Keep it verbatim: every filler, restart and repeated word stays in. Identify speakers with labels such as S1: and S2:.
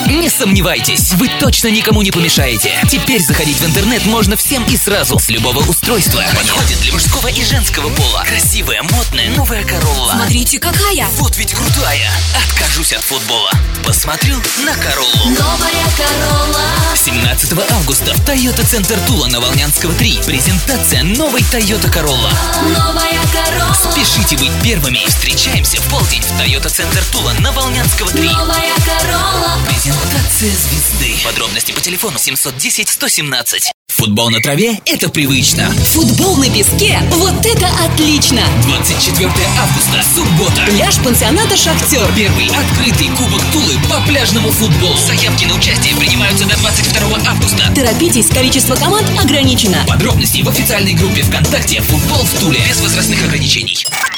S1: Не сомневайтесь, вы точно никому не помешаете. Теперь заходить в интернет можно всем и сразу, с любого устройства. Подходит для мужского и женского пола. Красивая, модная, новая Королла.
S2: Смотрите, какая!
S1: Вот ведь крутая. Откажусь от футбола. Посмотрю на Короллу.
S2: Новая Королла.
S1: семнадцатого августа в Toyota Центр Тула на Волнянского три. Презентация новой Toyota Королла.
S2: Новая Королла.
S1: Спешите быть первыми. Встречаемся в полдень в Toyota Центр Тула на Волнянского три.
S2: Новая Королла.
S1: Презентация звезды. Подробности по телефону семьсот десять сто семнадцать. Футбол на траве – это привычно.
S2: Футбол на песке – вот это отлично!
S1: двадцать четвёртого августа, суббота.
S2: Пляж пансионата «Шахтер».
S1: Первый открытый кубок Тулы по пляжному футболу. Заявки на участие принимаются до двадцать второго августа.
S2: Торопитесь, количество команд ограничено.
S1: Подробности в официальной группе ВКонтакте «Футбол в Туле» без возрастных ограничений.